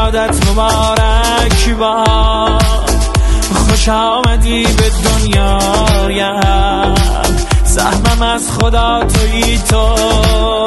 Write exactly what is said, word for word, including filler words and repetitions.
ولادت مبارک باد، خوش آمدی به دنیایم، سهمم از خدا تویی تو.